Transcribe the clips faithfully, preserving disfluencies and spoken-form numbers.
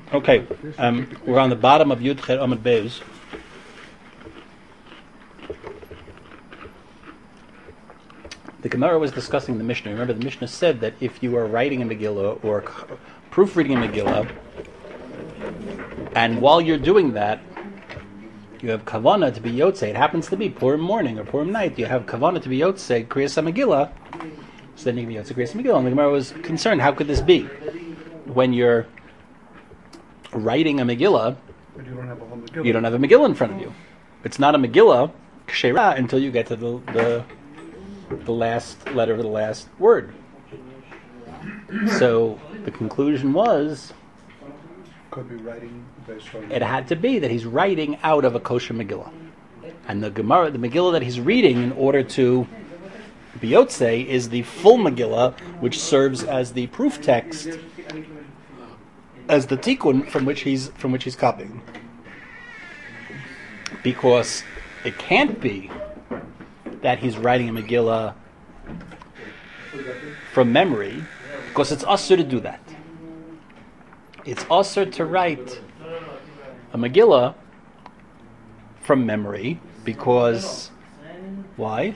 Okay, um, we're on the bottom of Yud Chet Amud Beis. The Gemara was discussing the Mishnah. Remember, the Mishnah said that if you are writing a Megillah or proofreading a Megillah, and while you're doing that, you have Kavanah to be Yotzei. It happens to be Purim morning or Purim night. You have Kavanah to be Yotzei, Kriyas HaMegillah. So then you can be Yotzei Kriyas HaMegillah. And the Gemara was concerned, how could this be? When you're writing a Megillah, but you don't have a whole Megillah. You don't have a Megillah in front of you. It's not a Megillah Kshera until you get to the, the the last letter of the last word. So the conclusion was could be writing based on it had to be that he's writing out of a kosher Megillah. And the Gemara, the Megillah that he's reading in order to be Yotzei is the full Megillah, which serves as the proof text, as the tikkun from which he's from which he's copying. Because it can't be that he's writing a Megillah from memory, because it's usher to do that. It's usher to write a Megillah from memory, because why?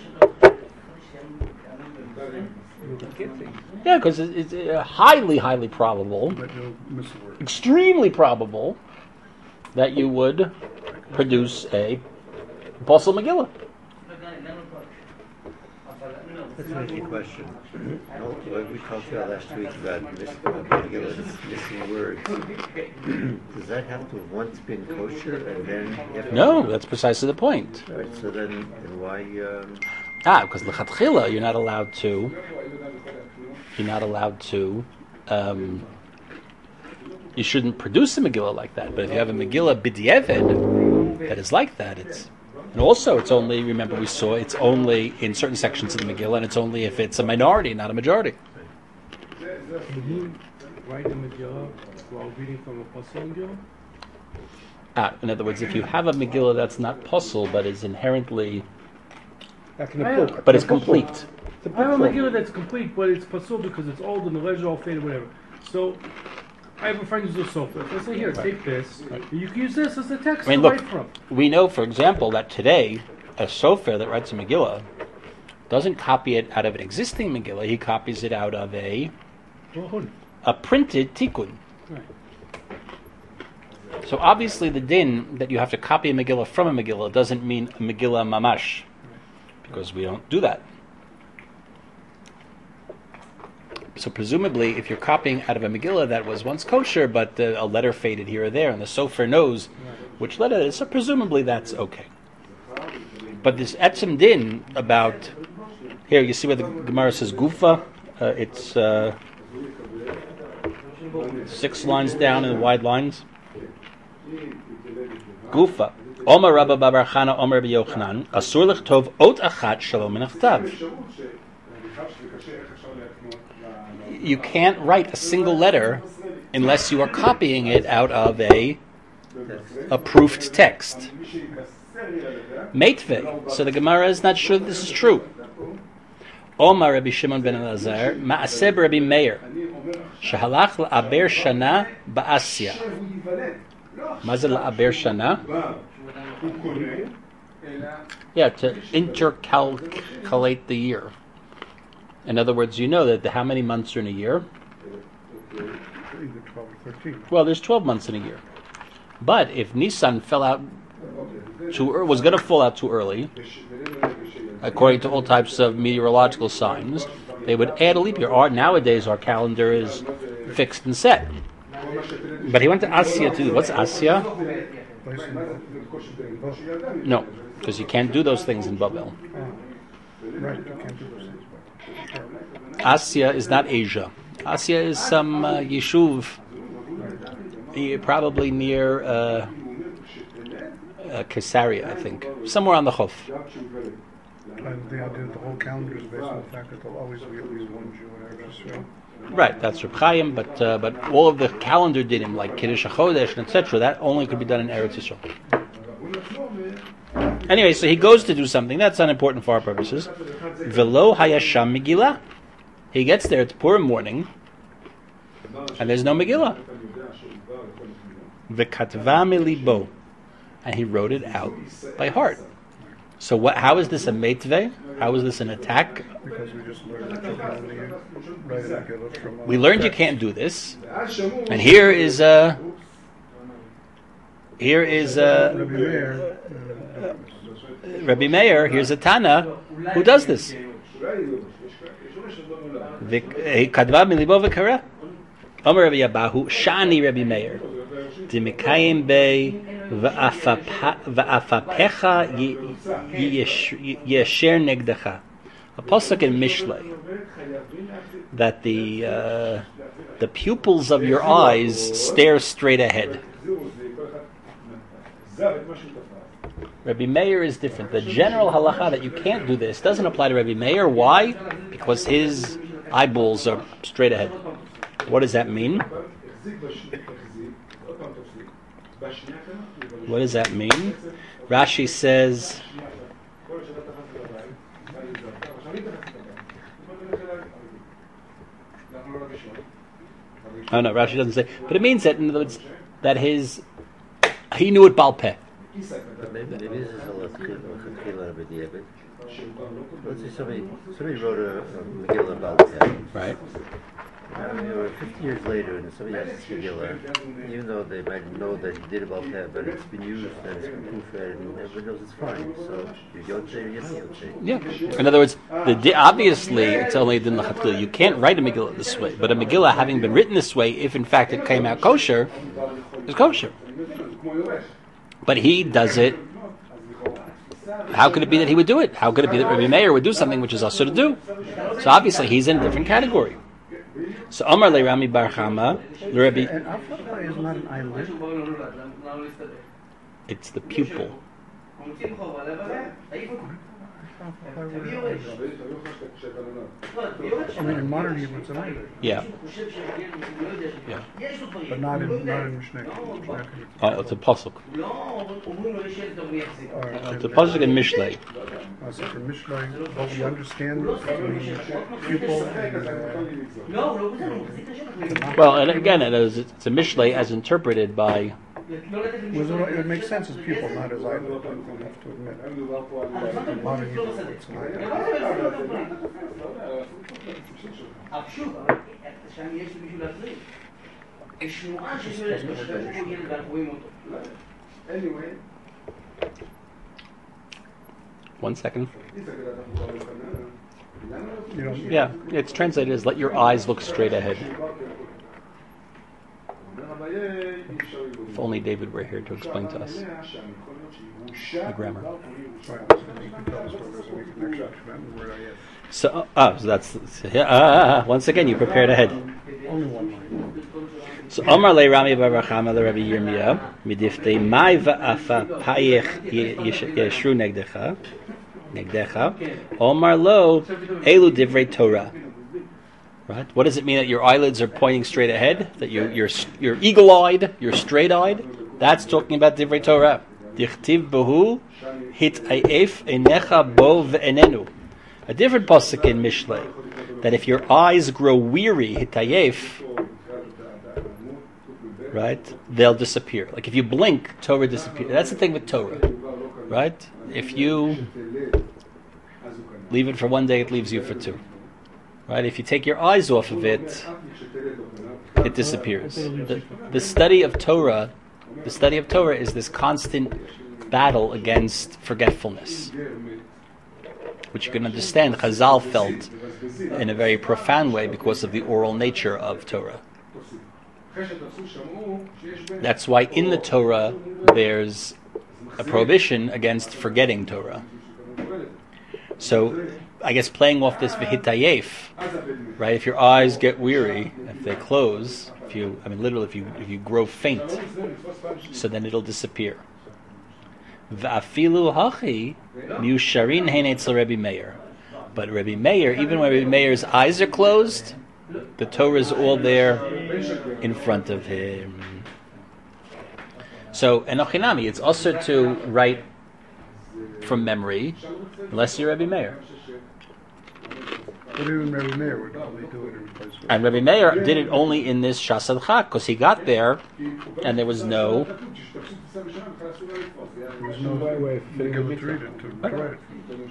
Yeah, because it's uh, highly, highly probable, extremely probable, that you would produce a Apostle Megillah. That's an interesting question. Well, we talked about last week about Megillah missing words. Does that have to have once been kosher and then? No, that's precisely the point. All right, so then, then why? Um... Ah, because l'chatchila, you're not allowed to. You're not allowed to. Um, you shouldn't produce a Megillah like that. But if you have a Megillah b'di'evid that is like that, it's. And also, it's only, remember we saw, it's only in certain sections of the Megillah, and it's only if it's a minority, not a majority. Can he write a Megillah while reading from a Pasul Megillah? Ah, in other words, if you have a Megillah that's not Pasul, but is inherently, but it's complete. I have a Megillah that's complete, but it's Pasul because it's old and the letters are all faded, whatever. So, I have a friend who's a sofa. So I say, here, take this. Right. You can use this as a text I mean, to look, write from. We know, for example, that today, a sofer that writes a Megillah doesn't copy it out of an existing Megillah. He copies it out of a a printed tikkun. Right. So obviously the din that you have to copy a Megillah from a Megillah doesn't mean a Megillah mamash, because we don't do that. So presumably, if you're copying out of a Megillah that was once kosher, but uh, a letter faded here or there, and the sofer knows which letter it is, so presumably that's okay. But this etzem din about, here you see where the Gemara says gufa, uh, it's uh, six lines down in the wide lines. Gufa. Omar Rabba Bar Chana Omar Rabbi Yochanan Asur Lechtov Ot Achat Shalom Menachtav. You can't write a single letter unless you are copying it out of a approved text. Meitvei. So the Gemara is not sure that this is true. Omar Rabbi Shimon ben Elazar Ma'aseh Rabbi Meir Shehalach la'aber shana ba'asya. Mazel la'aber shana? Yeah, to intercalculate the year. In other words, you know that the, how many months are in a year? either twelve or thirteen. Well, there's twelve months in a year. But if Nisan fell out too early, was going to fall out too early, according to all types of meteorological signs, they would add a leap year. Our, nowadays, our calendar is fixed and set. But he went to Asya too. What's Asya? No, because you can't do those things in Babel. Right, you can't do those things. Asya is not Asia. Asya is some uh, yeshuv, uh, probably near uh, uh, Caesarea, I think, somewhere on the Chof. And the idea that the whole calendar is based on the fact that there'll always be at least one Jew in Eretz Yisrael. Right, that's Reb Chaim, but uh, but all of the calendar dinim, like Kiddush HaChodesh and et cetera, that only could be done in Eretz Yisrael. Anyway, so he goes to do something that's unimportant for our purposes. Velo hayasham Megillah. He gets there, it's Purim morning, and there's no Megillah. v'katva milibo, and he wrote it out by heart. So what? How is this a meitveh? How is this an attack? Because we just learned that you can only write a Megillah from a We learned you text. can't do this, and here is uh, here is uh, Rabbi Meir, uh, Rabbi Meir. Here's a Tana who does this. Kadva milibo v'kara. Omer Rabbi Abahu Shani Rabbi Meir. Dimikayim be v'afapecha yesher negdecha. A pasuk in Mishlei that the uh, the pupils of your eyes stare straight ahead. Rabbi Meir is different. The general halacha that you can't do this doesn't apply to Rabbi Meir. Why? Because his eyeballs are straight ahead. What does that mean? What does that mean? Rashi says, oh no, Rashi doesn't say, but it means that in other words, that his he knew it Baal Peh. But maybe, maybe this is a Lechatchila of the Ebed. Let's say somebody, somebody wrote a, a Megillah about that. Right. I mean, or fifty years later, and somebody has this Megillah, even though they might know that he did about that, but it's been used and it's been proofread, and everybody knows it's fine. So you're Yotze or you're not Yotze. Yeah. In other words, the di- obviously it's only din l'chatchila. You can't write a Megillah this way, but a Megillah having been written this way, if in fact it came out kosher, is kosher. But he does it. How could it be that he would do it? How could it be that Rabbi Meir would do something which is also to do? So obviously he's in a different category. So Omar le Rami Bar Chama, Rabbi, and Alpha is not an eyelid. it's the pupil. I mean, in modern Hebrew, it's an eyelid, Yeah. Yeah. but not in not in Mishnah. Oh, it's a pasuk. Or It's a pasuk in Mishlei. Uh, so for Mishlei, what we understand between pupil and uh, Well, and again, it is, it's a Mishlei as interpreted by. was it, it makes sense as pupil, not as eyelid. I have to admit. In modern Hebrew, it's an eyelid. One second. You know, Yeah, it's translated as "let your eyes look straight ahead." If only David were here to explain to us the grammar. right, so you can tell us whether there's any connection between where I am. So, oh, so that's yeah, uh, once again you prepared ahead. Only one line. So Omar le Rami Bar Chama le Rabbi Yirmiyah midiftei mai va'afa payich yeshru negdecha negdecha Omar lo elu divrei Torah. Right? What does it mean that your eyelids are pointing straight ahead? That you, you're you're eagle-eyed, you're straight-eyed? That's talking about divrei Torah. Dichtiv behu hitayef enecha bo ve'enenu. A different pasuk in Mishlei that if your eyes grow weary, hitayef, right, they'll disappear. Like if you blink, Torah disappears. That's the thing with Torah, right? If you leave it for one day, it leaves you for two. Right? If you take your eyes off of it, it disappears. The, the study of Torah, the study of Torah is this constant battle against forgetfulness, which you can understand Chazal felt in a very profound way because of the oral nature of Torah. That's why in the Torah there's a prohibition against forgetting Torah. So I guess playing off this v'hitayef, right? If your eyes get weary, if they close, if you, I mean, literally, if you if you grow faint, so then it'll disappear. V'afilu hachi miusharin heinetzel Rabbi Meir, but Rabbi Meir, even when Rabbi Meir's eyes are closed, the Torah is all there in front of him. So, enochinami, it's also to write from memory, unless you're Rabbi Meir. But even Rabbi Meir would only do it in place of. And Rabbi Meir did it only in this Shas Adchak, because he got there, and there was no... There was no way of fitting able to read it, to write it.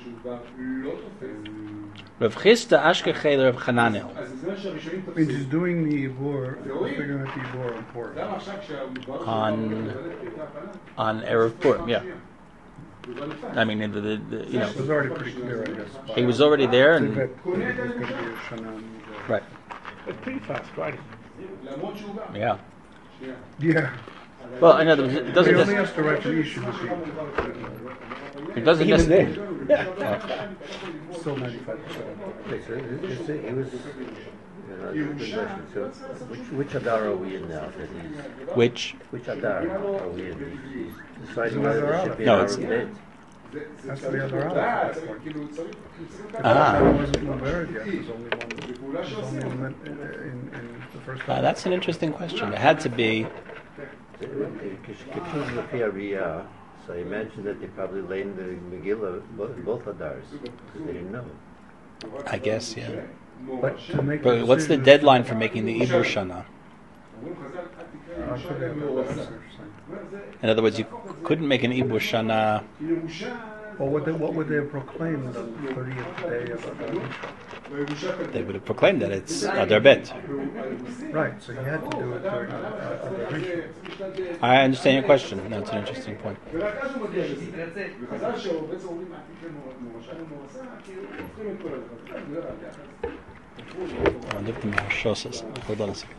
Rav Chisda Ashkechei Rav Chananel. Means he's doing the Ibor, figuring out the Ibor on Purim. On, on Erev Purim, yeah. I mean, the, the, the, you know, It was already pretty clear, I guess. he was already there, That and... it was going to be a Shana. Right, It's pretty fast, right? yeah. Yeah. Well, in other words, it He doesn't... only Just, has to write the issue. it doesn't necessarily... Still ninety-five percent. Okay, so it- it's- it was, you know, it's a good question. So which, which Adar are we in now? That he's, Which... which Adar are we in? He's deciding It's whether another there should be No, an it's- Arab bet. That's the other Aleph at that point. Ah. It wasn't Mubarak yet. There's only one. There's only one that, in, in, in the first Uh, that's an interesting question. It had to be... Kishkitun Lefi Ariyah, so I imagine that they probably laid in the Megillah bo- in both Adars, because they didn't know. I guess, yeah. But to make But what's the decision- deadline for making the Ibur Shana? Uh, could be a little less interesting. In other words, you couldn't make an Ibur Shana... Well, what, they, what would they have proclaimed the thirtieth day of Adar? They would have proclaimed that it's Adar Bet. Right, so he had to do it during uh, Adar Rishon. I understand your question. That's an interesting point. I wonder if the Maharsha says. Hold on a second.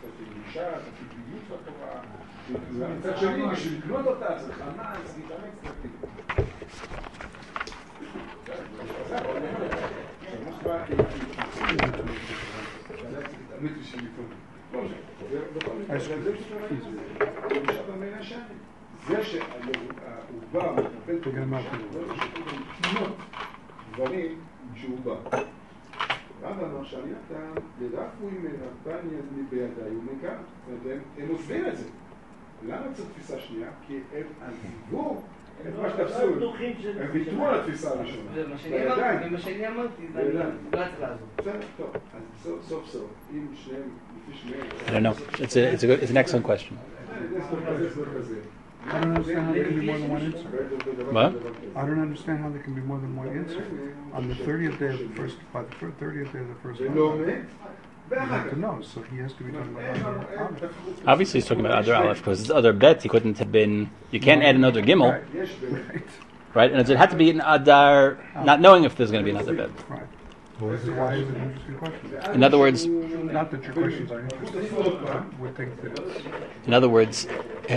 מצד שני, בשביל לקנות אותה, צריך חמאס, להתאמץ. זה שהעובר מטפל פה בשינות דברים שהוא בא. רב אמר שעלייתה לדעפו עם נתניה בידי ומכאן. הם עוזבים את זה. למה צריך תפיסה שנייה? כי הם עזבו את מה שתפסו. הם ויתרו על התפיסה הראשונה. ומה שאני אמרתי, זה לא צריך לעזור. בסדר, טוב. אז סוף סוף, אם שניהם, לפי שניהם... I don't know. It's, a, it's, a good, it's an excellent question. I don't understand how there can be more than one answer. What? I don't understand how there can be more than one answer. On the thirtieth day of the first, by the thirtieth day of the first month, you have to know, so he has to be talking about Adar Aleph. Obviously, he's talking about Adar Aleph because it's Adar Bet. He couldn't have been. You can't add another Gimel, Right, right, right? And it had to be an Adar, not knowing if there's going to be another Bet. right. This is why it's an interesting question. In other words, Not that your questions are interesting, but I would think that it's... in other words, uh,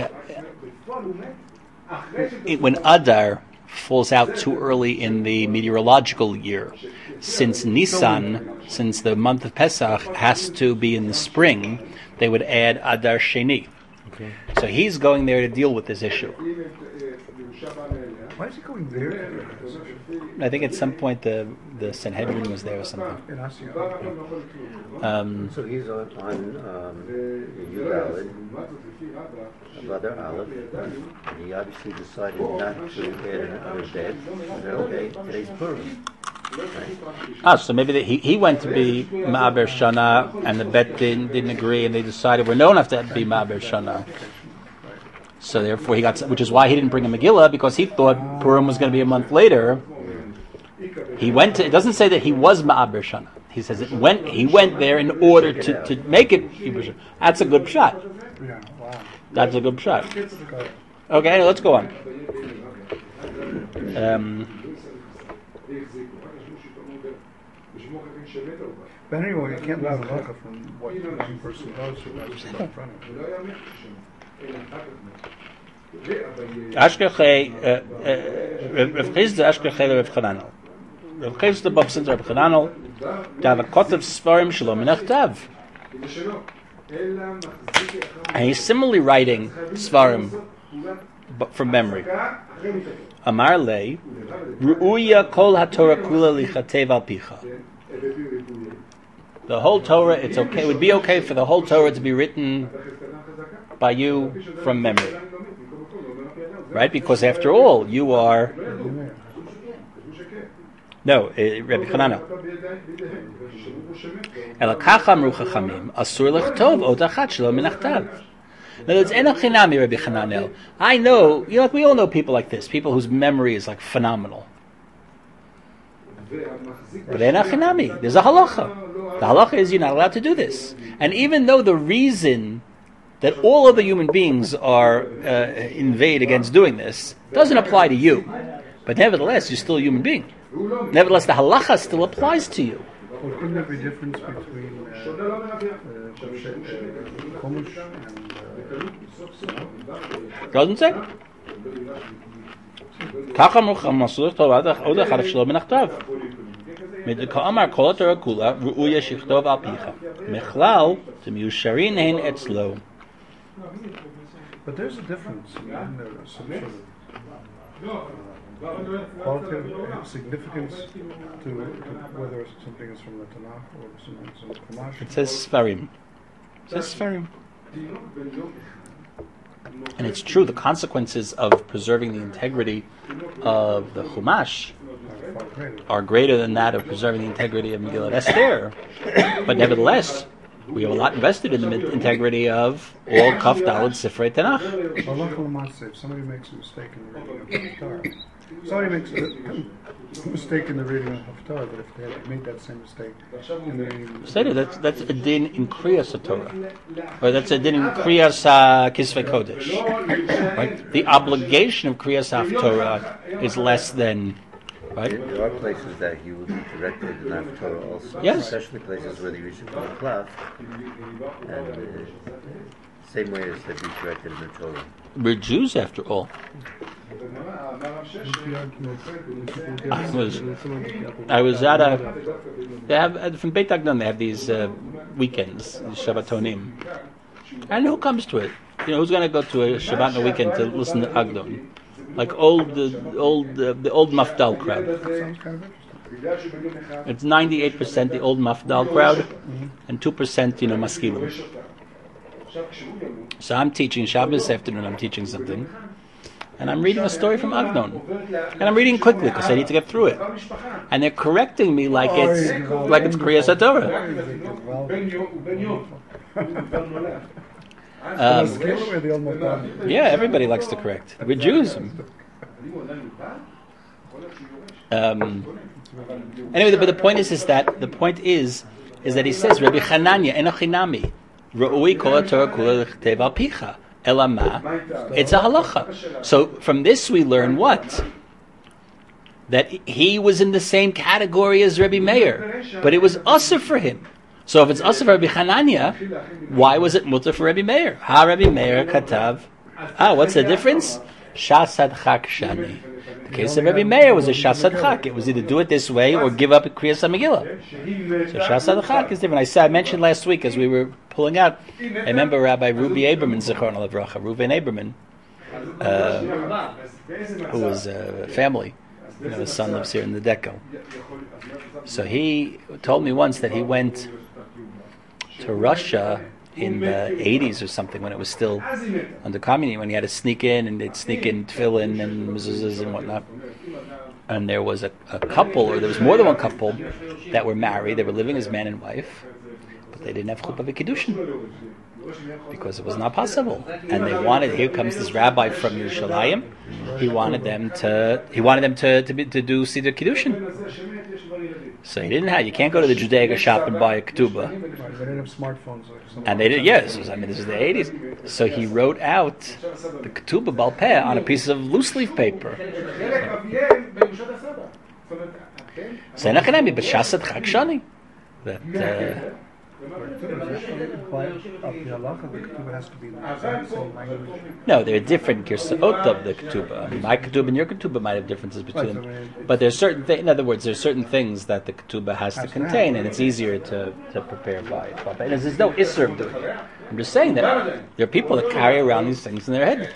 it, when Adar falls out too early in the meteorological year, since Nisan, since the month of Pesach has to be in the spring, they would add Adar Sheni. Okay. So he's going there to deal with this issue. Why is he going there? I think at some point the the Sanhedrin was there or something. In Asia. Um, So he's on, on um, Yudalid, of Adar Aleph, and he obviously decided not to add another bed. He said, okay, today's Purim. Right? ah, so maybe they, he he went to be Ma'aber Shana, and the Bet didn't, didn't agree, and they decided we're known enough to be Ma'aber Shana. So therefore he got, which is why he didn't bring a Megillah, because he thought Purim was going to be a month later. He went to, it doesn't say that he was Ma'aber Shana. He says it went, he went there in order to, to make it. That's a good shot. Yeah, wow. That's a good shot. Okay, anyway, let's go on. Um, But anyway, you can't learn halacha from what one person does who does it in front of him. Ashkechei, Rav Chisda Ashkechei Rav Chananel. Rav Chisda Bob sent Rav Chananel, Dav Kotav Svarim Shalom Menachtav. And he's similarly writing Svarim but from memory. Amar Le, Ru'uya Kol HaTorah Kula Lichatev Al Picha. The whole Torah, it's okay. It would be okay for the whole Torah to be written by you from memory, right? Because after all, you are No, uh, Rabbi Chananel. Elakach amru chachamim asur lechtov ot achat shelo min achtav. In other words, eno chinami, Rabbi Chananel. I know, you know, like we all know people like this, people whose memory is like phenomenal. But eno chinami, there's a halacha. The halacha is you're not allowed to do this. And even though the reason that all other human beings are uh, invade against doing this doesn't apply to you, but nevertheless, you're still a human being. Nevertheless, the halacha still applies to you. Well, couldn't there be a difference between uh, uh, Chumash and uh, Doesn't say. Kach amru chachamim od echad shelo min achtav. Ka'amar kol haTorah kula ru'uya shichtov al picha. Mechlal t'miyusharin hein etzlo. But there's a difference in there, some sort of uh, qualitative significance to, to whether something is from the Tanakh or something from the Chumash. It says Sfarim. It says Sfarim. And it's true, the consequences of preserving the integrity of the Chumash are greater than that of preserving the integrity of Megillat Esther. But nevertheless, we have a lot invested in the integrity of all Kaf Daled Sifrei Tanakh. If somebody makes a mistake in the reading of Haftarah, somebody makes a mistake in the reading of Haftarah, but if they had made that same mistake in the reading of Say that's that's a din in Kriyas HaTorah, or that's a din in Kriyas uh, Kisvei Kodesh. Right? The obligation of Kriyas HaTorah is less than. Right? There are places that you would be corrected in Haftarah also, yes. Especially places where you reach from the cloth, and uh, same way as they'd be corrected in the Torah. We're Jews after all. I was, I was at a. They have from Beit Agnon. They have these uh, weekends, these Shabbatonim, and who comes to it? You know, who's going to go to a Shabbat on a weekend to listen to Agnon? Like old, uh, old, uh, the old Mafdal crowd. It's ninety-eight percent the old Mafdal crowd, and two percent, you know, Maskilim. So I'm teaching Shabbos afternoon. I'm teaching something, and I'm reading a story from Agnon, and I'm reading quickly because I need to get through it. And they're correcting me like it's like it's Kriyas HaTorah. Um, yeah, everybody likes to correct. We're Jews. Um, anyway, but the point is, is that the point is, is that he says, Rabbi Chananya enochinami ru'ui kol haTorah kula l'chtev al picha elama. It's a halacha. So from this we learn what? That he was in the same category as Rabbi Meir, but it was asur for him. So if it's asur for Rabbi Chananya, why was it mutar for Rabbi Meir? Ha Rabbi Meir katav. Ah, what's the difference? Shasad chak shani. The case of Rabbi Meir was a shasad chak. It was either do it this way or give up a Kriyas HaMegillah. So shasad chak is different. I said I mentioned last week as we were pulling out. I remember Rabbi Ruby Aberman, Zichron Alavracha, Reuven Aberman, uh, who was a family. You know, his son lives here in the Deco. So he told me once that he went to Russia in the eighties or something when it was still under communism, when he had to sneak in and they'd sneak in tefillin and mezuzahs and whatnot. And there was a, a couple, or there was more than one couple that were married. They were living as man and wife, but they didn't have chuppah v'kiddushin because it was not possible. And they wanted. Here comes this rabbi from Yerushalayim. He wanted them to. He wanted them to to, be, to do siddur kiddushin. So he didn't have. You can't go to the Judaica shop and buy a ketubah. They didn't have smartphones. And they did. Yes, I mean this is the eighties. So he wrote out the ketubah bal peh on a piece of loose leaf paper. So nachanemi b'shasad chak shani. That. Uh, No, there are different girsaot of the ketubah. My ketubah and your ketubah might have differences between them, but there's certain things. In other words, there's certain things that the ketubah has to contain, and it's easier to, to prepare by it. And there's no isser of doing it. I'm just saying that there are people that carry around these things in their head.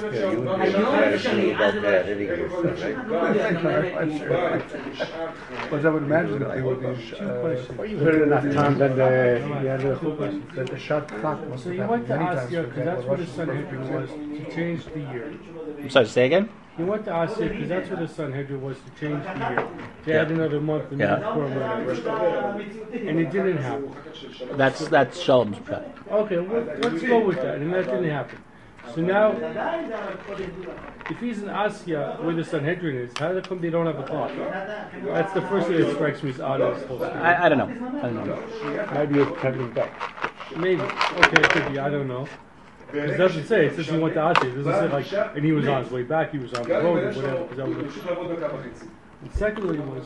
Because I would imagine that they would be. You heard it enough times that the Yeah, the chuppah, that the shot clock must So have you happened went to many times. Asia for because that's example, where the Russian Sanhedrin Orthodox was to change the year. I'm sorry, say again? He went to Asya because that's what the Sanhedrin was to change the year. To add Yeah. another month in Yeah. the Purim, whatever. And it didn't happen. That's that's Shalom's prat. Okay, well, let's go with that. And that didn't happen. So now, if he's in Asya where the Sanhedrin is, how come they don't have a clock? That's the first thing that strikes me as odd in this whole story. I, I don't know. I don't know. Maybe you're coming back. Maybe. Okay, it could be. I don't know. It doesn't say. It says he went to Asya. It doesn't say like, and he was on his way back. He was on the road or whatever. Because that was. And secondly, was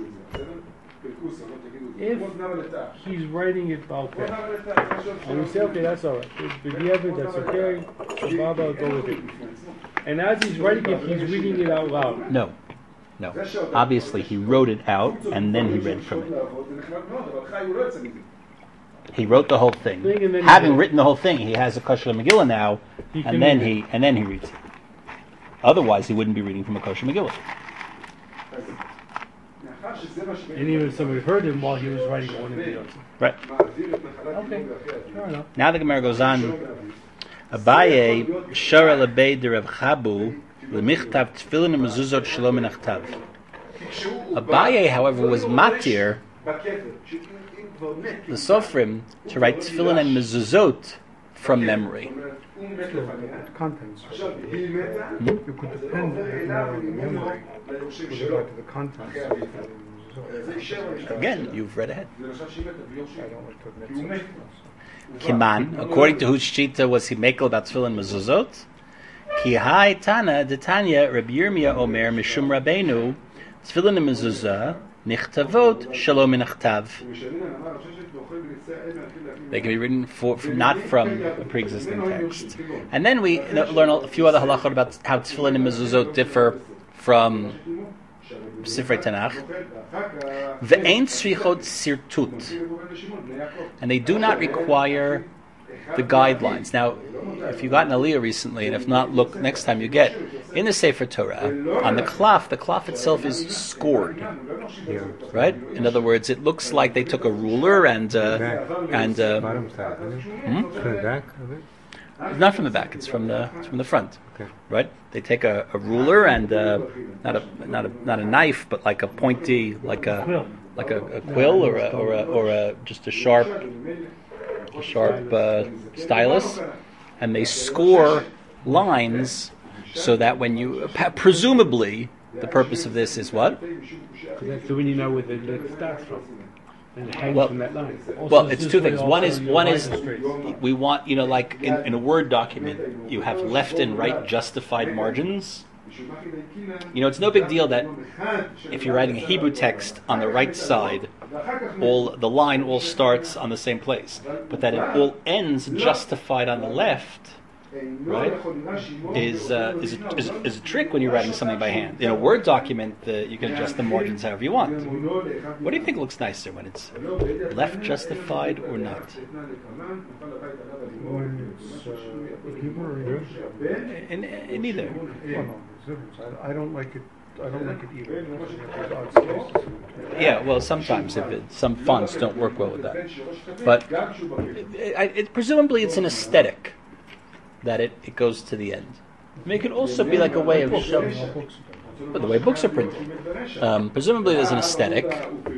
if he's writing it Baal Peh, and we say, okay, that's all right. The B'diavad, that's okay. So Baba, I'll go with it. And as he's writing it, he's reading it out loud. No, no. Obviously, he wrote it out and then he read from it. He wrote the whole thing. Thing and then he Having read. written the whole thing, he has a kosher Megillah now, He can and then read it. he and then he reads it. Otherwise, he wouldn't be reading from a kosher Megillah. And even somebody heard him while he was writing one of the others. Right. Okay, fair enough. Now the Gemara goes on. Abaye shara lebei de Rav Chabu lemichtav tefillin mezuzot shelo min achtav. Abaye, however, was matir the Sofrim to write tefillin and mezuzot from memory. Contents. You could depend more on the memory with regard to the contents. Again, you've read ahead. I don't like to admit such. Kiman, according to whose shita was he mekel about tefillin mezuzot? Ki hai tana detanya Rabbi Yirmiyah Omer mishum Rabbeinu tefillin mezuzah nichtavot shelo min achtav. They can be written for, from, not from a pre-existing text. And then we learn a few other halachot about how tefillin and mezuzot differ from Sifrei Tanakh. Ve'ein tzrichot sirtut, and they do not require the guidelines. Now, if you got an aliyah recently, and if not, look next time you get in the Sefer Torah on the klaf. The klaf itself is scored, right? In other words, it looks like they took a ruler and uh, and uh, Bottom side, isn't it? hmm? From the back of it? It's not from the back; it's from the it's from the front. Okay. Right? They take a, a ruler and uh, not a not a not a knife, but like a pointy, like a like a, a quill or a, or a, or a just a sharp a sharp uh, stylus, and they score lines so that when you presumably the purpose of this is what? That's the one you know where the lead starts from. And it hangs Well, from that line. Well, it's two things. One is one is we want, you know, like in, in a Word document, you have left and right justified margins. You know, it's no big deal that if you're writing a Hebrew text on the right side, all the line all starts on the same place, but that it all ends justified on the left, right? Is uh, is, a, is is a trick when you're writing something by hand. In a Word document, uh, you can adjust the margins however you want. What do you think looks nicer, when it's left justified or not? When it's uh, Hebrew or English? In, in either. Well, no, there's a difference. I, I don't like it. I don't like it either. There's odd spaces. Yeah, well, sometimes if it, some fonts don't work well with that, but it, it, it, presumably it's an aesthetic that it, it goes to the end. I mean, it could also be like a way of showing but the way books are printed. Um, presumably there's an aesthetic.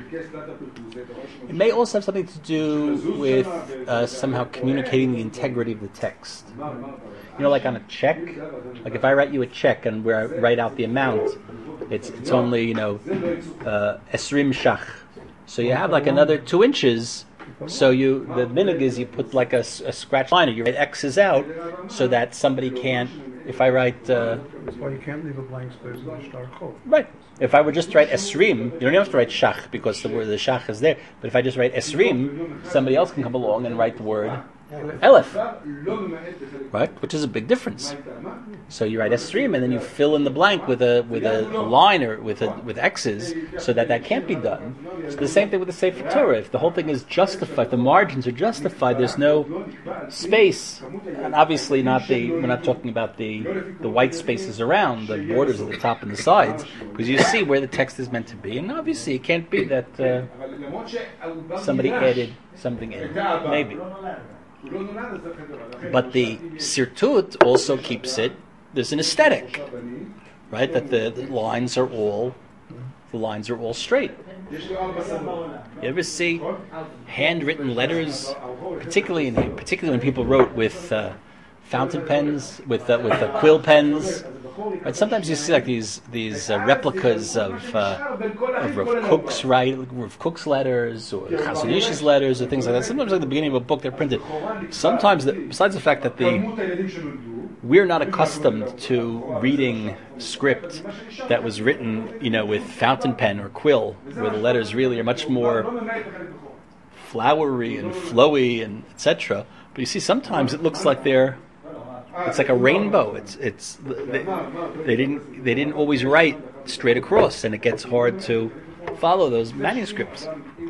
It may also have something to do with uh, somehow communicating the integrity of the text. You know, like on a check, like if I write you a check and where I write out the amount, it's it's only, you know, uh, esrim shach. So you have like another two inches. So you, the minig is you put like a, a scratch line, or you write X's out, so that somebody can't. If I write, uh, That's why you can't leave a blank space in the star code. right. If I were just to write esrim, you don't even have to write shach because the word the shach is there. But if I just write esrim, somebody else can come along and write the word elef, right? Which is a big difference. So you write esrim and then you fill in the blank with a with a line or with a, with X's, so that that can't be done. So the same thing with the Sefer Torah. If the whole thing is justified, the margins are justified. There's no space, and obviously not the. We're not talking about the the white spaces around the borders at the top and the sides, because you see where the text is meant to be, and obviously it can't be that uh, somebody added something in. Maybe. But the sirtut also keeps it, there's an aesthetic. right? That the, the lines are all the lines are all straight. You ever see handwritten letters, particularly in, particularly when people wrote with uh, fountain pens, with uh, with uh, quill pens? Right? Sometimes you see like these these uh, replicas of uh, of Rav Kook's right, Rav Kook's letters or Chazon Ish's letters or things like that. Sometimes at the beginning of a book they're printed. Sometimes, the, besides the fact that the we're not accustomed to reading script that was written, you know, with fountain pen or quill, where the letters really are much more flowery and flowy and et cetera. But you see, sometimes it looks like they're it's like a rainbow. It's it's they, they didn't they didn't always write straight across, and it gets hard to follow those manuscripts.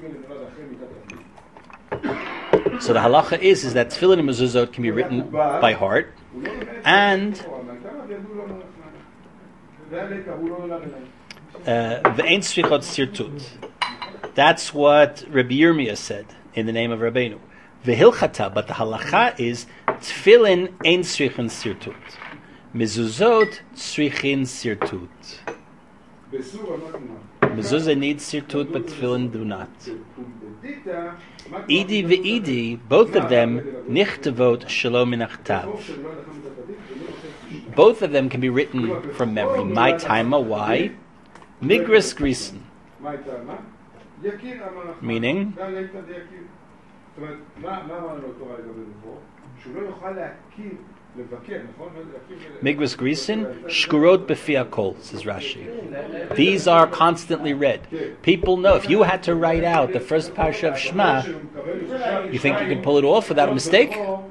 So the halacha is is that tefillin and mezuzot can be written by heart, and the ein sfichot sirtut. That's what Rabbi Yirmiyah said in the name of Rabbeinu. Vehilchata, but the halacha is tefillin ein srichin sirtut, mezuzot srichin sirtut. Mezuzah needs sirtut, but tefillin do not. Idi ve'idi, both of them nichtavot shalom min achtav. Both of them can be written from memory. My taima, why? Migras grisen. Meaning, Migras grisen, shkurot befi hakol, says Rashi. These are constantly read. People know, if you had to write out the first parsha of Shema, you think you can pull it off without a mistake?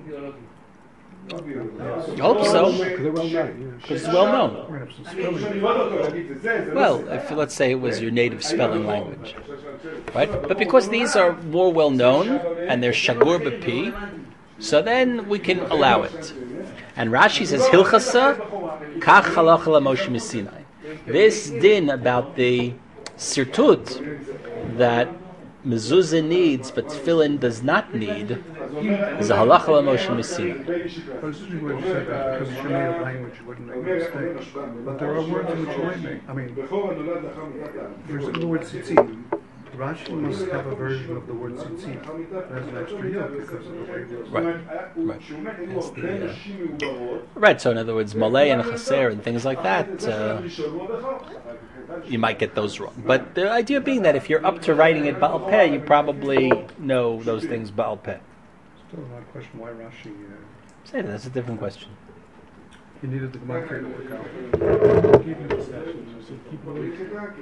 You hope so, because it's well known. Well, if let's say it was your native spelling language, right? But because these are more well known and they're shagur b'pi, so then we can allow it. And Rashi says hilchasa kach halacha Moshe misinai. This din about the sirtut that mezuzah needs but tefillin does not need is a halacha Moshe misinai. But it's interesting what you said that because it's your native language, you wouldn't make a mistake. But there are words in which you might make. I mean, there's the word tzitzit. Rashi must have a version of the word tzitzit as an extra yod because of the way it was. Right, right. That's the, uh, right, so in other words, malay and chaser and things like that, uh, you might get those wrong. But the idea being that if you're up to writing it Baal Peh, you probably know those things Baal Peh. Still not a question why Rashi... Uh, Say that, that's a different question. He needed the gematria to work out. Keep it discussion. So keep it away.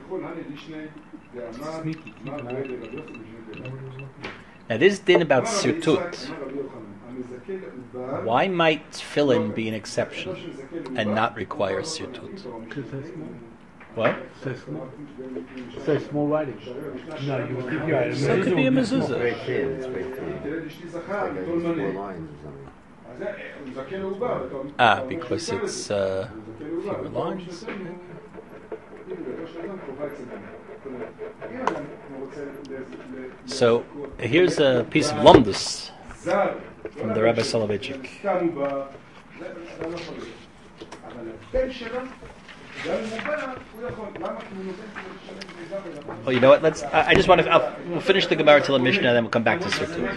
Sneaky. Keep it away. Now this din about sirtut, why might tefillin be an exception and not require sirtut? Because that's small. What? So small. So small writing. No, you would keep your item. So it could be a It's mezuzah. very thin, it's very thin. It's like uh, it's four lines or something. Ah, because it's uh, fewer lines. So here's a piece of lumdus from the Rabbi Soloveitchik. Well, you know what? Let's. I, I just want to. I'll, we'll finish the Gemara till the Mishnah, and then we'll come back to Sirtut.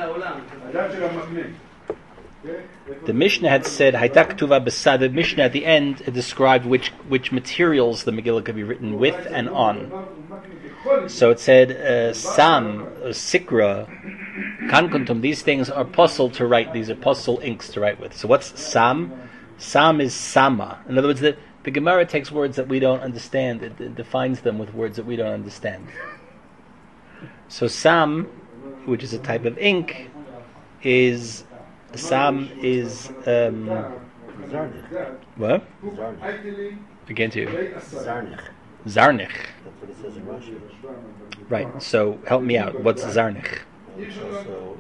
The Mishnah had said Haytak Tuva Besad. The Mishnah at the end had described which which materials the Megillah could be written with and on. So it said uh, Sam, uh, Sikra, Kankuntum. These things are puzzle to write. These are puzzle inks to write with. So what's Sam? Sam is Sama. In other words, the the Gemara takes words that we don't understand. It, it defines them with words that we don't understand. So Sam, which is a type of ink, is Sam is um, Zarnich. what? Zarnich. Again to you. Zarnich. Zarnich. That's what it says in Rashi. Right. So help me out. What's Zarnich? Also,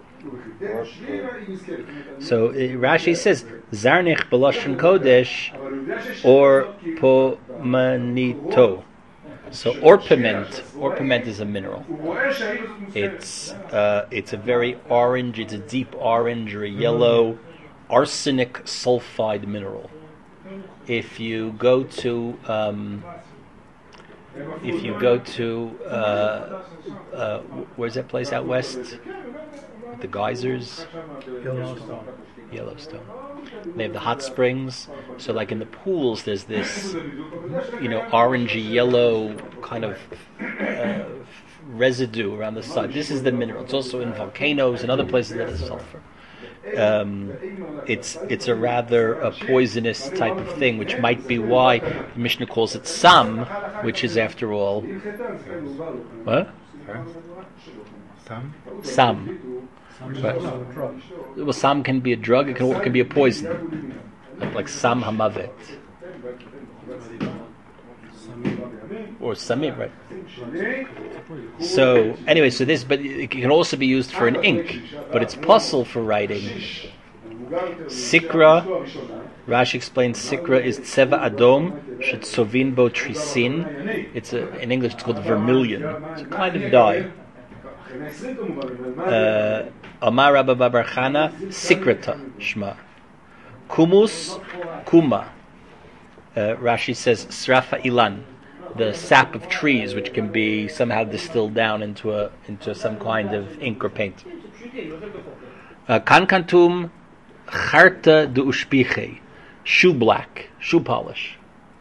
So uh, Rashi says Zarnich b'lashon kodesh or pomanito. So orpiment, orpiment is a mineral. It's uh, it's a very orange, it's a deep orange or a yellow arsenic sulfide mineral. if you go to um, if you go to uh, uh, where's that place out west? The geysers, Yellowstone. Yellowstone. They have the hot springs. So, like in the pools, there's this, you know, orangey yellow kind of uh, residue around the side. This is the mineral. It's also in volcanoes and other places that is sulfur. Um, it's it's a rather a poisonous type of thing, which might be why the Mishnah calls it sam, which is after all what? Sam? Sam. Right. Well, sam can be a drug. It can, it can be a poison, like, like sam hamavet or samim, right? So anyway, so this, but it can also be used for an ink, but it's possible for writing. Sikra, Rashi explains, Sikra is tseva adom shetzovin bo trisin. It's a, in English it's called vermilion. It's a kind of dye. Uh, Amar Rabba Bar Chana, Sikrata Shma. Kumus, Kuma. Uh, Rashi says Srafa Ilan, the sap of trees, which can be somehow distilled down into a into some kind of ink or paint. Kankantum Charta de Ushpiche, shoe black, shoe polish.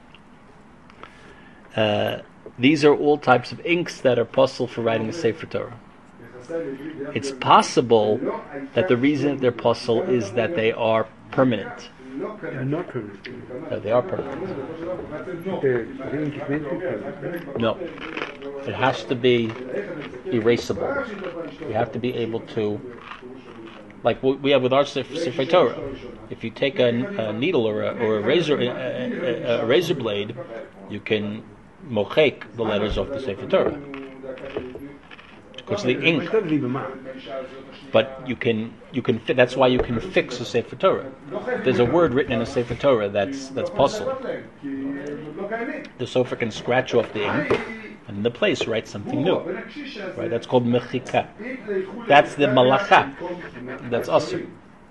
Uh, these are all types of inks that are possible for writing the Sefer Torah. It's possible that the reason that they're possible is that they are permanent. They're not permanent. No, they are permanent. The the ink is meant to be permanent. No. It has to be erasable. You have to be able to, like what we have with our Sefer Sefer Torah. If you take a, a needle or a, or a razor a, a, a razor blade, you can mochek the letters off the Sefer Torah. Because the ink, It doesn't leave a mark. but you can you can fi- that's why you can fix a Sefer Torah. There's a word written in a Sefer Torah that's that's possible. The sofer can scratch off the ink and in the place write something new. Right? That's called mechika. That's the malacha. That's asur.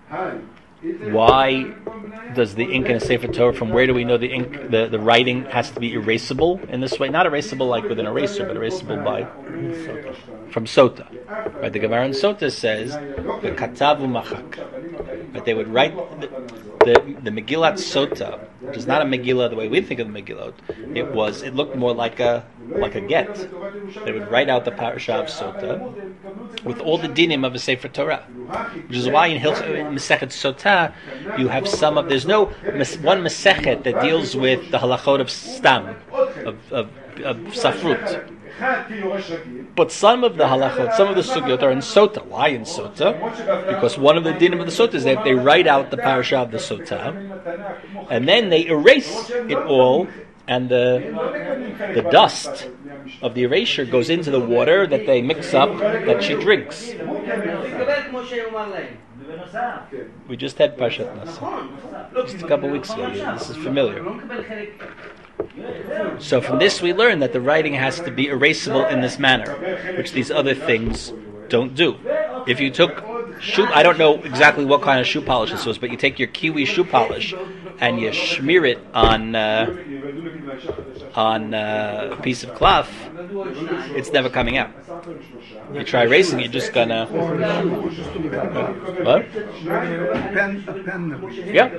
Why does the ink in a Sefer Torah, from where do we know the ink, the, the writing has to be erasable in this way? Not erasable like with an eraser, but erasable by, from Sota. Right, the Gemara in Sota says, the katavu machak. Right, they would write the, the, the Megillat Sota, which is not a Megillah the way we think of the Megillot. It was, it looked more like a, like a get. They would write out the parasha of Sota with all the dinim of a Sefer Torah, which is why in Hilch, in Masechet Sotah you have some of, there's no one Masechet that deals with the halachot of stam, of, of, of safrut, but some of the halachot, some of the sugyot are in Sota. Why in Sota? Because one of the dinim of the Sota is that they write out the parasha of the Sota and then they erase it all, and the the dust of the erasure goes into the water that they mix up, that she drinks. We just had Parshat Nasa just a couple weeks ago. This is familiar. So from this we learn that the writing has to be erasable in this manner, which these other things don't do. If you took shoe, I don't know exactly what kind of shoe polish this was, but you take your kiwi shoe polish and you smear it on uh, on uh, a piece of cloth, it's never coming out. You try erasing, you're just gonna what? Pen, a pen. Yeah.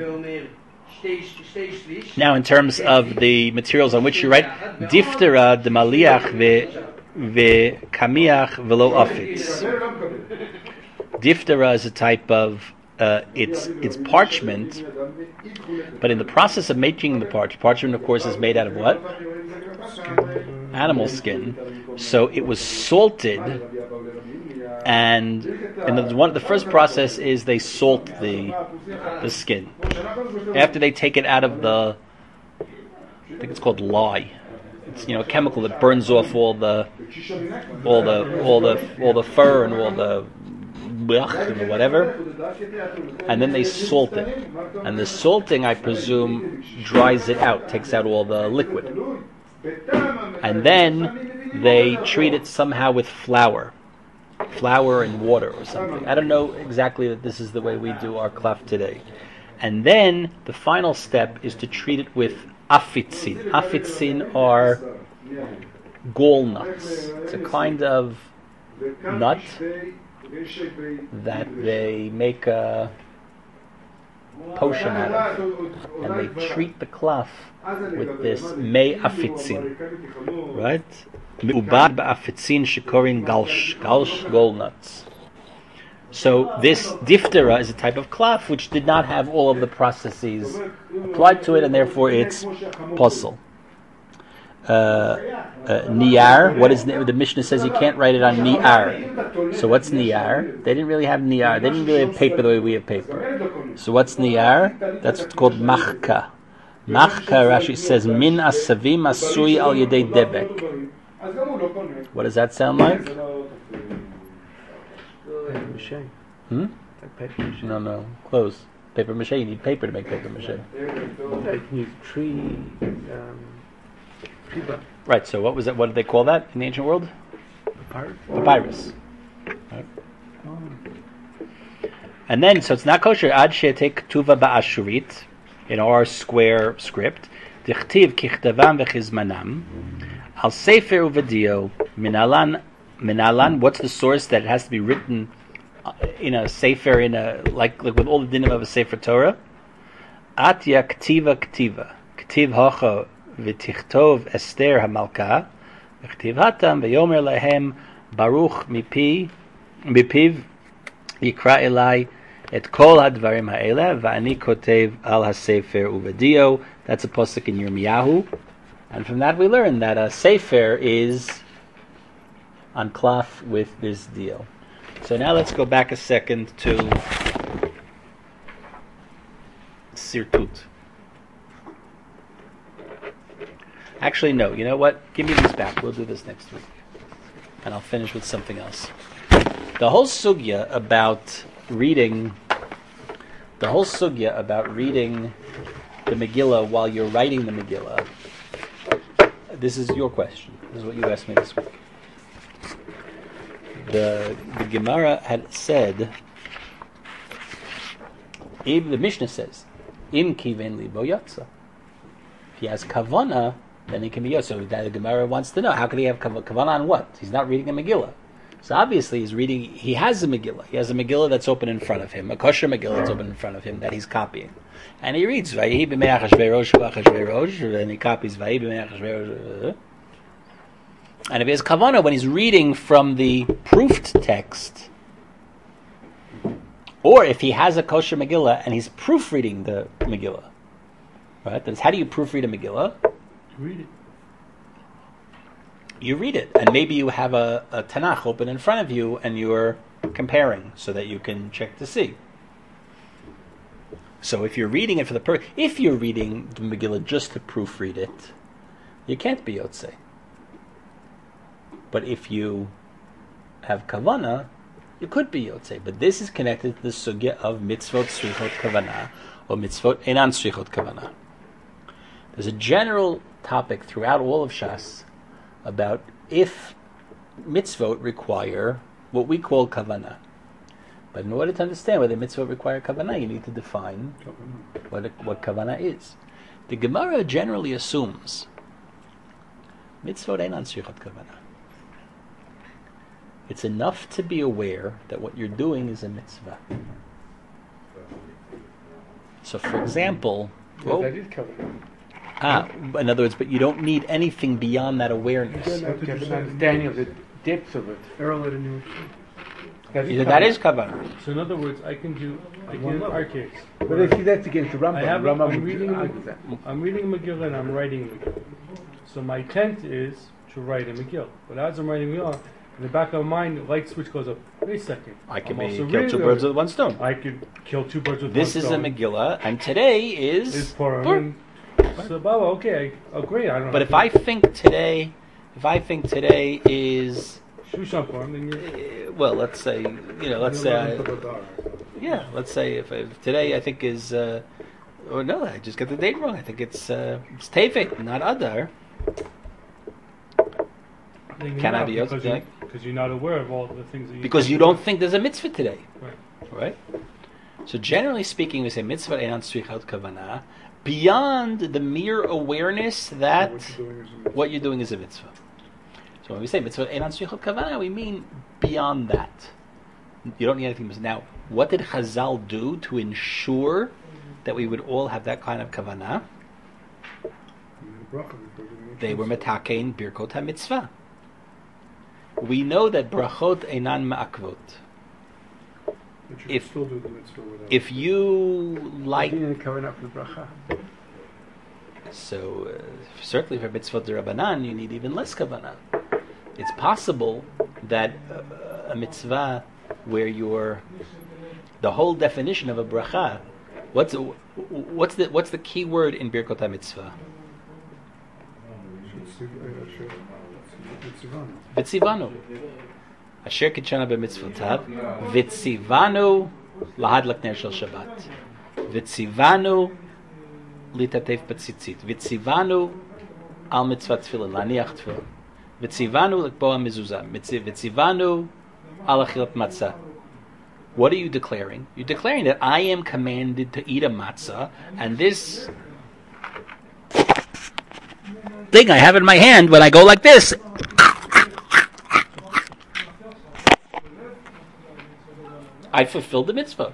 Now, in terms of the materials on which you write, diftera de maliach ve ve kamiach velo afitz. Diftera is a type of uh, it's it's parchment, but in the process of making the parch, parchment of course is made out of what? Animal skin. So it was salted, and and the one the first process is they salt the the skin. After they take it out of the, I think it's called lye. It's, you know, a chemical that burns off all the all the all the all the fur and all the and whatever, and then they salt it. And the salting, I presume, dries it out, takes out all the liquid. And then they treat it somehow with flour. Flour and water or something. I don't know exactly that this is the way we do our klaf today. And then the final step is to treat it with afitzin. Afitzin are gall nuts. It's a kind of nut that they make a potion out of, and they treat the cloth with this mei afitzin, right? Me'ubad ba'afitzin shekorin galsh, galsh gall nuts. So this diphthera is a type of cloth which did not have all of the processes applied to it, and therefore it's puzzle. Uh, uh, niyar, what is the Mishnah says you can't write it on niyar. So what's niyar? They didn't really have niyar. They didn't really have paper the way we have paper. So what's niyar? That's what's called machka. Machka, Rashi says, min asavim asui al yedei debek. What does that sound like? Paper mache. Hmm? Like paper mache. No, no, close. Paper mache. You need paper to make paper mache. I can use tree, um, tree bark. Right. So what was that? What did they call that in the ancient world? Papyrus. Papyrus. Right. And then, so it's not kosher. Ad she'etei ktuva ba'ashurit in our square script. Dichtiv kichtavam v'chizmanam al sefer uvedio minalan. Minalan, what's the source that it has to be written in a sefer, in a like like with all the dinim of a sefer Torah? Atya ktiva ktiva, ktiv hocha v'tichtov Esther hamalka, v'ktiv hatam v'yomer lehem baruch mipi mipiv yikra elai et kol hadvarim ha'ele v'ani kotev al hasefer uvedio. That's a pasuk in Yirmiyahu, and from that we learn that a sefer is on cloth with this deal. So now let's go back a second to Sirtut. Actually, no. You know what? Give me these back. We'll do this next week. And I'll finish with something else. The whole sugya about reading, the whole sugya about reading the Megillah while you're writing the Megillah, this is your question. This is what you asked me this week. The, the Gemara had said, the Mishnah says, Im kiven libo yatsa. If he has kavana, then he can be yatsa. So the Gemara wants to know, how can he have kav- kavana on what? He's not reading a Megillah. So obviously he's reading, he has a Megillah. He has a Megillah that's open in front of him, a kosher Megillah that's open in front of him that he's copying. And he reads, Vayihi b'mei Achashverosh v'Achashverosh, and he copies Vayihi b'mei Achashverosh. And if he has kavanah when he's reading from the proofed text, or if he has a kosher Megillah and he's proofreading the Megillah, right? Then how do you proofread a Megillah? Read it. You read it, and maybe you have a, a Tanakh open in front of you, and you're comparing so that you can check to see. So if you're reading it for the per, if you're reading the Megillah just to proofread it, you can't be yotzei. But if you have kavana, you could be yotzei. But this is connected to the sugya of mitzvot srichot kavana, or mitzvot enan srichot kavana. There's a general topic throughout all of Shas about if mitzvot require what we call kavana. But in order to understand whether mitzvot require kavana, you need to define what a, what kavana is. The Gemara generally assumes mitzvot enan srichot kavana. It's enough to be aware that what you're doing is a mitzvah. So, for example, Well, that is covered. ah, in other words, but you don't need anything beyond that awareness. You don't have an understanding of the depth of it. Earlier than you That is Either that is kavanah. So in other words, I can do, I can in our case. But I see that's against the Rambam. I have, Rambam I'm reading, argues that. I'm reading a Megillah and I'm writing a Megillah. So my intent is to write a Megillah. But as I'm writing a Megillah, in the back of my mind, the light switch goes up. Wait a second. I can I'm be, also kill reading two a- birds with one stone. I could kill two birds with This one is a stone. Megillah, and today is. Is Purim. Purim. and- So, Baba, okay, I agree. I don't But know. if I think today, if I think today is, Shushan Purim, then you uh, well, let's say, you know, let's say, I, yeah, let's say if, if today I think is, uh, or no, I just got the date wrong. I think it's uh, it's Tevet, not Adar. then you're Can I not, be because yours, you- Jack? Because you're not aware of all the things that you Because you don't think there's a mitzvah today, Right. right? So generally speaking, we say mitzvah einan tzrichot kavana beyond the mere awareness that What you're doing is a mitzvah. what you're doing is a mitzvah. So when we say mitzvah einan tzrichot kavana, we mean beyond that. You don't need anything. Now, what did Chazal do to ensure that we would all have that kind of kavana? You need a bracha before you make They were mitzvah. metakein birkot ha-mitzvah. We know that brachot einan ma'akvot. But you can if- still do the mitzvah without. If you like, You didn't cover up the bracha. so uh, certainly for mitzvot derabanan, you need even less kavanah. It's possible that uh, a mitzvah where you're the whole definition of a bracha. What's what's the what's the key word in birkot ha-mitzvah? Vitzivanu. Asher kitchana b'mitzvotav. Vitzivanu lahadlak ner shel Shabbat. Vitzivanu litatev b'tzitzit. Vitzivanu al mitzvat tefillin, laniach tefillin. Vitzivanu lekboa mezuzah. Vitzivanu al achilat matzah. What are you declaring? You're declaring that I am commanded to eat a matzah, and this thing I have in my hand, when I go like this, I fulfilled the mitzvah.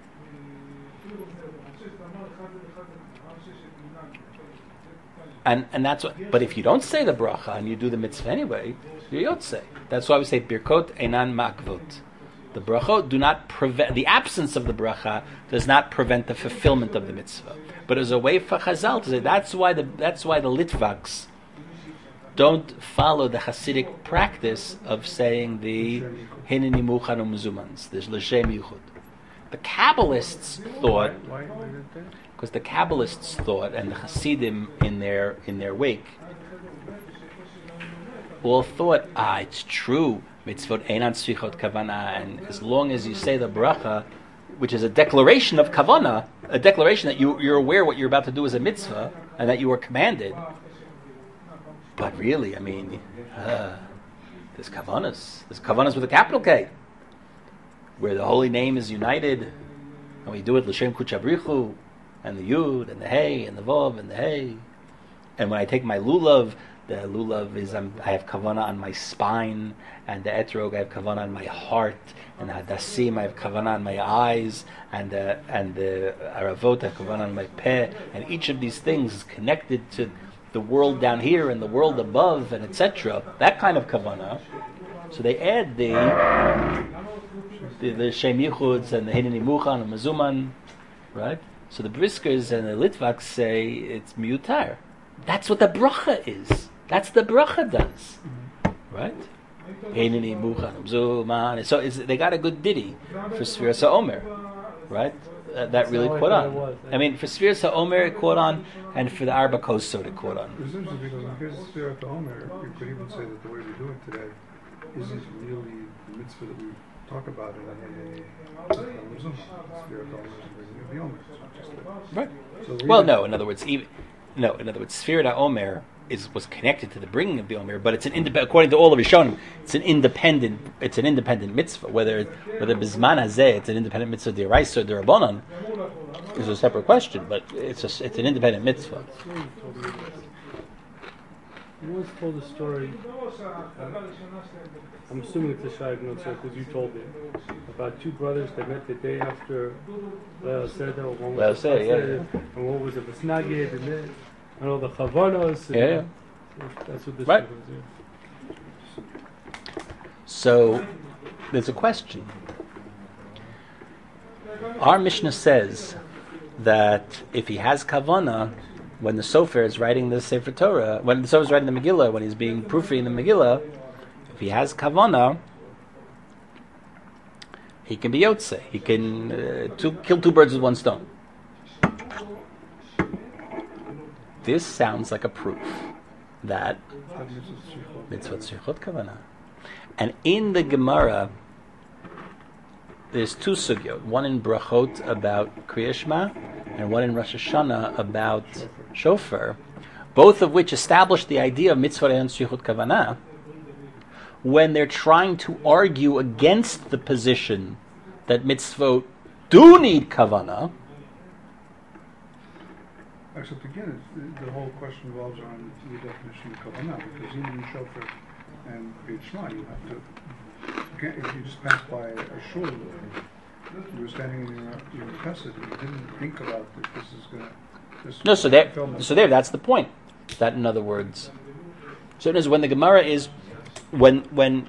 And and that's what. But if you don't say the bracha and you do the mitzvah anyway, you're yotzei. That's why we say birkot einan makvot. The brachot do not prevent, the absence of the bracha does not prevent the fulfillment of the mitzvah. But as a way for Chazal to say, that's why the that's why the Litvaks don't follow the Hasidic practice of saying the Hineni Muchan Umzumans, the L'Shem Yuchud. The Kabbalists thought, Why why is it there? because the Kabbalists thought, and the Hasidim in their in their wake, all thought, ah, it's true, mitzvot einan tzrichot kavana, and as long as you say the bracha, which is a declaration of kavana, a declaration that you, you're aware what you're about to do is a mitzvah, and that you are commanded. But really, I mean, uh, there's kavanas. There's kavanas with a capital K, where the holy name is united, and we do it l'shem kuchabrichu, and the yud, and the hey, and the vav, and the hey. And when I take my lulav, the lulav is um, I have kavana on my spine, and the etrog I have kavana on my heart, and the hadasim I have kavana on my eyes, and the and the aravot I have kavana on my peh, and each of these things is connected to the world down here and the world above, and et cetera. That kind of kavana. So they add the the, the Shem Yichuds and the Hineni Muchan and Mazuman, right? So the Briskers and the Litvaks say it's miutar. That's what the bracha is. That's the bracha does, right? Hineni Muchan Mazuman. So it's, they got a good ditty for Sfiras HaOmer, right? Uh, that really how I caught thought on. it was. I mean, for Sfiras HaOmer it caught on, and for the Arba Kosot it caught on. It's interesting because in case of Sfirat HaOmer, you could even say that the way we do it today isn't really the mitzvah that we talk about in a Sfirat HaOmer is the Omer. It's just like- Right. So Well, really- no. In other words, even no. In other words, Sfirat HaOmer is was connected to the bringing of the Omer, but it's an independent. According to all of Rishonim, it's an independent. It's an independent mitzvah. Whether whether Bizman Hazeh, it's an independent mitzvah d'Oraisa or d'Rabbanan, is a separate question. But it's a, it's an independent mitzvah. You once told a story, uh, I'm assuming it's a Shai no because you told it, about two brothers that met the day after Leil Seder, one Leil was Seder, yeah, Seder, and one was a Besnagid, and then, and all the Chavanos, and Yeah, yeah. that's what this Right. was, yeah. So there's a question. Our Mishnah says that if he has kavana, when the Sofer is writing the Sefer Torah, when the Sofer is writing the Megillah, when he's being proofreading the Megillah, if he has kavana, he can be yotze. He can uh, two, kill two birds with one stone. This sounds like a proof that mitzvot tzrichot kavana. And in the Gemara, there's two sugyot. One in Brachot about Kriya Shema, and one in Rosh Hashanah about Shofar, both of which establish the idea of mitzvot and tzrichot kavana when they're trying to argue against the position that mitzvot do need kavana. Except again, it's, the, the whole question revolves around the definition of kavanah, because even in shofar and Beit Shema, you have to, again, if you just pass by a, a shul, you were standing in your, your chesed, you didn't think about if this is going to... No, so there, so there, that's the point. That, in other words, so it is when the Gemara is, when, when,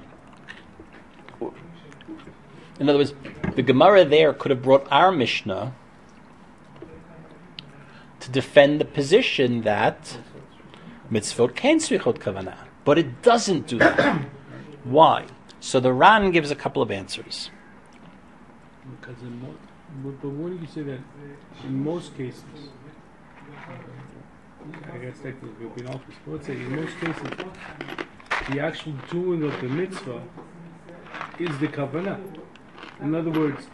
in other words, the Gemara there could have brought our Mishnah to defend the position that mitzvot can tzrichot kavanah, but it doesn't do that. Why? So the Ran gives a couple of answers. Because in mo- but, but when you say that, in most cases, I guess technically it would be an office, but let's say in most cases, the actual doing of the mitzvah is the kavanah. In other words,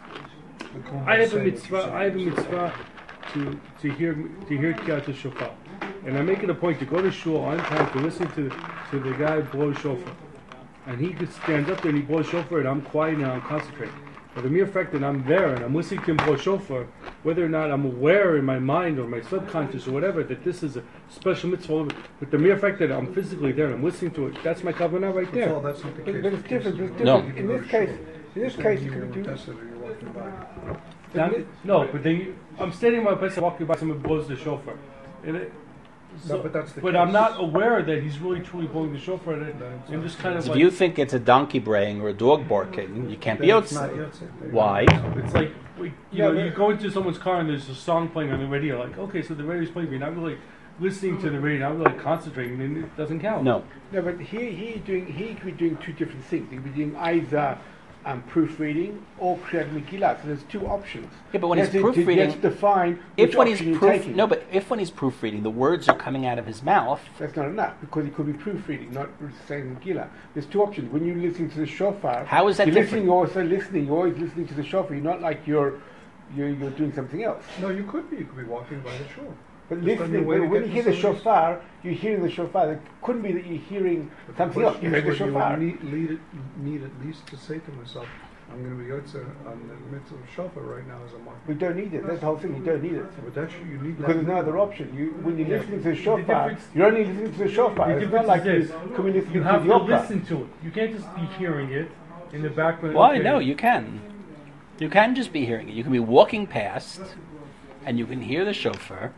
I have a mitzvah. I have a mitzvah to to hear to hear Kriyat Shofar, and I make it a point to go to shul on time to listen to to the guy blow shofar, and he stands up there and he blows shofar, and I'm quiet and I'm concentrating. But the mere fact that I'm there and I'm listening to him blow shofar, whether or not I'm aware in my mind or my subconscious or whatever that this is a special mitzvah, but the mere fact that I'm physically there and I'm listening to it, that's my kavanah right there. Well, that's not the But, case. but it's different. It's different. No. In this case, in this case, you can do. You're walking by. Now, no, but then you, I'm standing in my place, I'm walking by, someone blows the shofar. And it, so, No, but that's the but case. I'm not aware that he's really truly blowing the shofar. And I- I'm just kind of If like, you think it's a donkey braying or a dog barking, you can't be Then it's not yotzei. yotzei. Why? it's like, we- you Yeah, know, but- you go into someone's car and there's a song playing on the radio, like, okay, so the radio's playing, but you're not really listening to the radio, not really concentrating, then it doesn't count. No. No, but he he doing he could be doing two different things. He could be doing either um, proofreading or Kriyat Megillah. So there's two options. Yeah, but when He he's has to- he proofreading, has to define if which when he's option you're proof, taking. no, but if when he's proofreading, the words are coming out of his mouth. That's not enough because it could be proofreading, not saying Megillah. There's two options. When you're listening to the shofar, How is that you're different? listening. You're also listening. You're always listening to the shofar. You're not like you're you're, you're doing something else. No, you could be. You could be walking by the shul. But Just on your listening, way to when, when get you hear to the service. shofar, you're hearing the shofar. It couldn't be that you're hearing something else. You heard the But you would shofar. need, lead, need at least to say to myself, I'm going to be yotzei on the mitzvah of shofar right now as a mark. We don't need it. That's the whole thing. You don't need it. But that's you need Because there's that. no other option. You, when you're Yeah. listening to the The shofar, difference- you're only listening to the shofar. The It's difference not like you is this. can be listening You to have the to opera. listen to it. You can't just be hearing it in the background. Why? Okay. No, you can. You can just be hearing it. You can be walking past, and you can hear the shofar,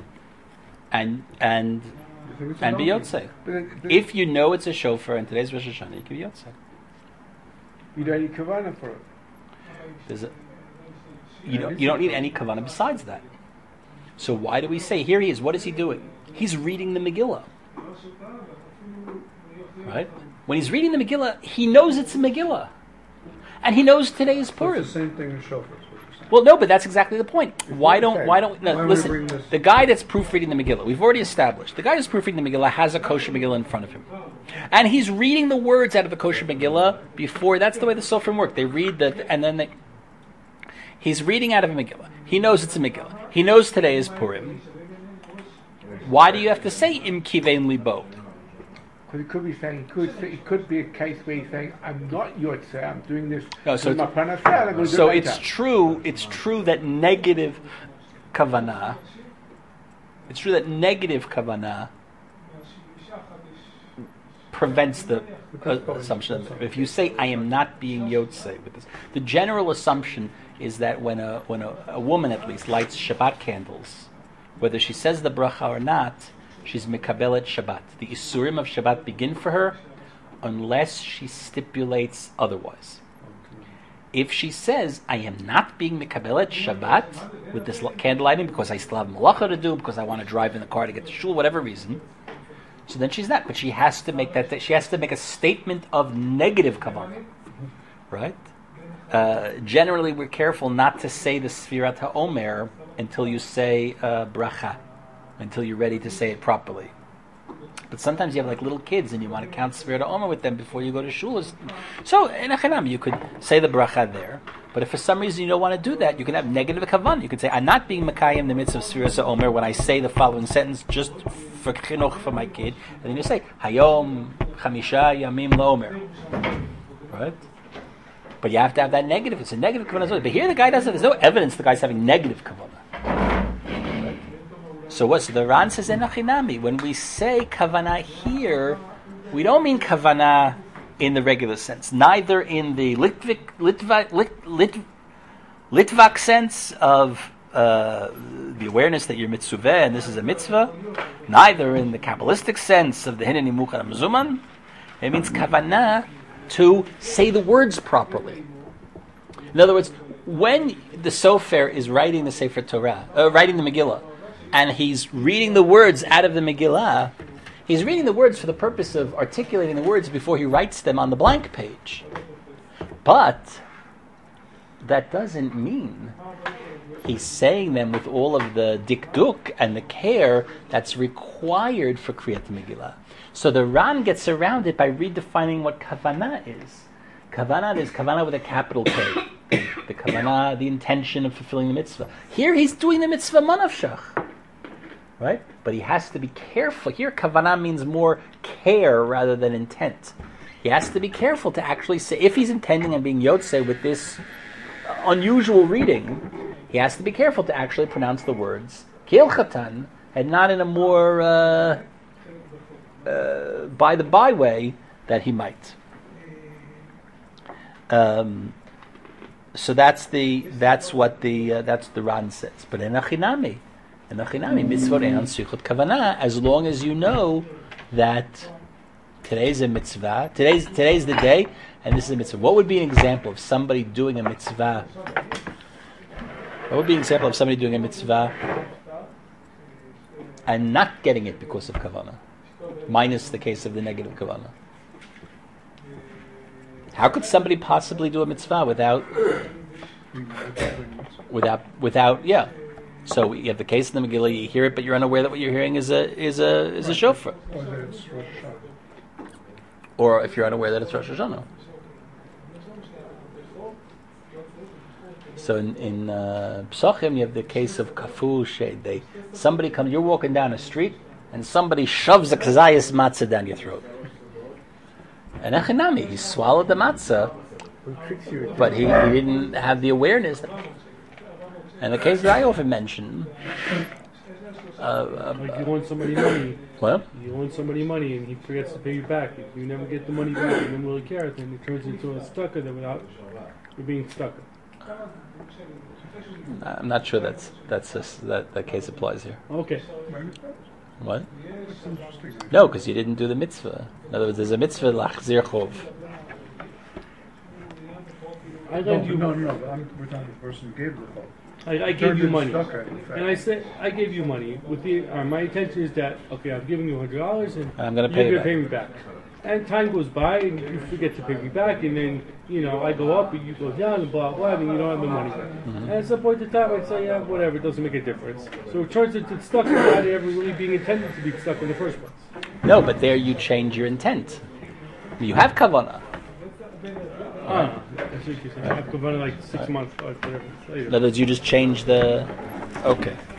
and and You think it's a and be donkey? yotzei. But then- but If you know it's a shofar and today's Rosh Hashanah, you can be yotzei. you don't need kavanah for it. There's a, you don't you don't need any kavanah besides that. So why do we say here he is? What is he doing? He's reading the Megillah, right? When he's reading the Megillah, he knows it's a Megillah, and he knows today is So Purim. it's the same thing as shofar. is what you're saying. Well, no, but that's exactly the point. Why don't why don't no, Why would we listen? bring this- The guy that's proofreading the Megillah, we've already established. The guy who's proofreading the Megillah has a kosher Megillah in front of him, and he's reading the words out of the kosher Megillah before. That's the way the Sofrim work. They read the and then they. He's reading out of a Megillah. He knows it's a Megillah. He knows today is Purim. Why do you have to say im kivein libo? Because it could be saying, it could, it could be a case where he's saying, I'm not yotzei, I'm doing this No, so with my it's- parnasah, and I'm going to do So it it's later. true. It's true that negative kavanah. It's true that negative kavanah prevents the uh, assumption. Of, if you say I am not being yotzei with this, the general assumption is that when a when a, a woman at least lights Shabbat candles, whether she says the bracha or not, she's mekabelet Shabbat. The isurim of Shabbat begin for her, unless she stipulates otherwise. If she says, I am not being mekabelet Shabbat with this candle lighting because I still have malacha to do, because I want to drive in the car to get to shul, whatever reason, so then she's not. But she has to make that. She has to make a statement of negative kavanah, right? Uh, generally, we're careful not to say the Sfirat HaOmer until you say uh, bracha, until you're ready to say it properly. But sometimes you have like little kids and you want to count Sfirat HaOmer with them before you go to shul. So in a chinam, you could say the bracha there. But if for some reason you don't want to do that, you can have negative kavanah. You could say, I'm not being Makayim in the midst of Sfirat HaOmer when I say the following sentence just for chinuch for my kid. And then you say, Hayom Chamisha Yamim LaOmer. Right? But you have to have that negative. It's a negative kavanah. But here the guy doesn't. There's no evidence the guy's having negative kavanah. So what's the Ran says in Achinami? When we say kavanah here, we don't mean kavanah in the regular sense. Neither in the Litvik, Litva, Lit, Lit, Litvak sense of uh, the awareness that you're mitzvah and this is a mitzvah. Neither in the Kabbalistic sense of the Hineni Mukhar Mzuman. It means kavanah to say the words properly. In other words, when the Sofer is writing the Sefer Torah, uh, writing the Megillah, and he's reading the words out of the Megillah, he's reading the words for the purpose of articulating the words before he writes them on the blank page. But that doesn't mean he's saying them with all of the dikduk and the care that's required for Kriyat Megillah. So the Ran gets around it by redefining what kavanah is. Kavanah is kavanah with a capital K. The kavanah, the intention of fulfilling the mitzvah. Here he's doing the mitzvah manavshach. Right? But he has to be careful. Here kavanah means more care rather than intent. He has to be careful to actually say, if he's intending on being yotzei with this unusual reading, he has to be careful to actually pronounce the words kilchatan and not in a more uh, uh, by the by way that he might. Um, so that's the that's what the uh, that's the Ran says. But in Achinami, in Achinami mitzvot ein sichut kavanah, as long as you know that today's a mitzvah, today's today's the day, and this is a mitzvah. What would be an example of somebody doing a mitzvah? What would be an example of somebody doing a mitzvah and not getting it because of kavanah, minus the case of the negative kavanah? How could somebody possibly do a mitzvah without, without, without? Yeah. So you have the case in the Megillah. You hear it, but you're unaware that what you're hearing is a is a is a shofar. Or if you're unaware that it's Rosh Hashanah. So in, in uh, Psachim, you have the case of kafu shade. They somebody comes. You're walking down a street, and somebody shoves a kazayas matzah down your throat. And Echinami, he swallowed the matzah, but he, he didn't have the awareness. That, and the case that I often mention. Uh, uh, like you loan somebody money. What? You loan somebody money, and he forgets to pay you back. If you never get the money back, you don't really care. Then it turns into a stucker that without you being stucker. I'm not sure that's that's a, that that case applies here. Okay. What? No, because you didn't do the mitzvah. In other words, there's a mitzvah lachzir chov. I No, lend you no, money. no, no. I'm, we're talking to the person who gave the phone. I, I gave Turned you in money, stucker, in fact. and I said I gave you money. With the uh, my intention is that okay, I'm giving you a hundred dollars, and I'm gonna you're pay you gonna back. pay me back. And time goes by, and you forget to pay me back, and then you know I go up, and you go down, and blah blah, and you don't have the money. Mm-hmm. And at some point in time, I'd say, yeah, whatever, it doesn't make a difference. So it turns into stuck without it ever really being intended to be stuck in the first place. No, but there you change your intent. You have kavanah. Ah, that's what you're saying. I have to run like six months or whatever later. In other words, you just change the. Okay.